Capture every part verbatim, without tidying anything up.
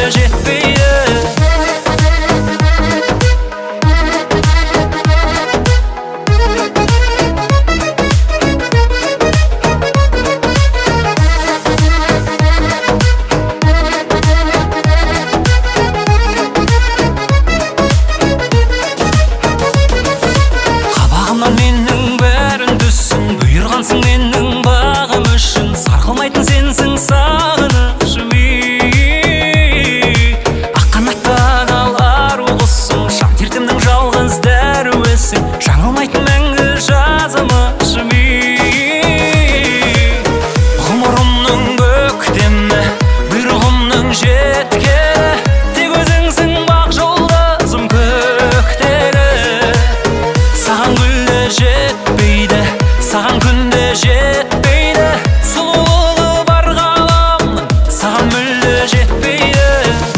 жетпейді. Менің бәрін түссін, бұйырғансың менің бағым үшін. Сарқылмайтын сенсің сағынышым, аққанатты адал ару құсым, жан дертімнің жалғыз дәруісің, жаңылмайтын мәңгі жазымышым. Ғұмырымның көктемі, бұйрығымның жеткені, тек өзіңсің бақ жолдасым көктегі. Саған гүлді жетпейді, саған күнде жетпейді, сұлулығы бар ғаламның саған мүлде жетпейді.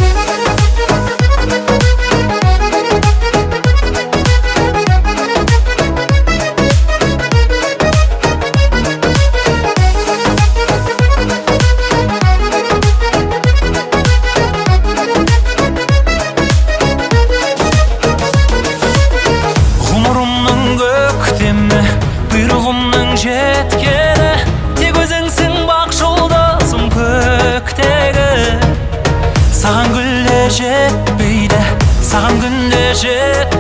Ғұмырымның көктемі, бұйрығымның жеткені, тек өзіңсің бақ жолдасым көктегі. Саған гүлде жетпейді, саған күнде жетпейді,